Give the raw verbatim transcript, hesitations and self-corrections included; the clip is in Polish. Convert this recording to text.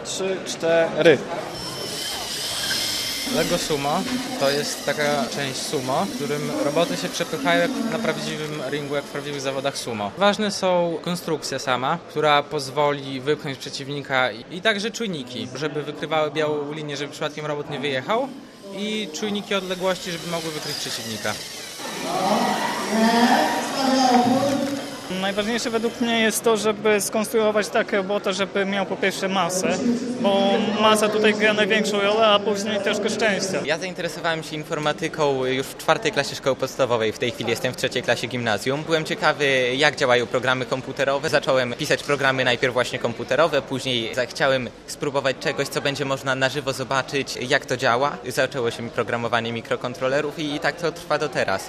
trzy, cztery. Lego Sumo to jest taka część sumo, w którym roboty się przepychają jak na prawdziwym ringu, jak w prawdziwych zawodach sumo. Ważne są konstrukcja sama, która pozwoli wypchnąć przeciwnika i także czujniki, żeby wykrywały białą linię, żeby przypadkiem robot nie wyjechał i czujniki odległości, żeby mogły wykryć przeciwnika. Najważniejsze według mnie jest to, żeby skonstruować tak robota, żeby miał po pierwsze masę, bo masa tutaj gra największą rolę, a później troszkę szczęścia. Ja zainteresowałem się informatyką już w czwartej klasie szkoły podstawowej, w tej chwili jestem w trzeciej klasie gimnazjum. Byłem ciekawy, jak działają programy komputerowe. Zacząłem pisać programy najpierw właśnie komputerowe, później chciałem spróbować czegoś, co będzie można na żywo zobaczyć, jak to działa. Zaczęło się programowanie mikrokontrolerów i tak to trwa do teraz.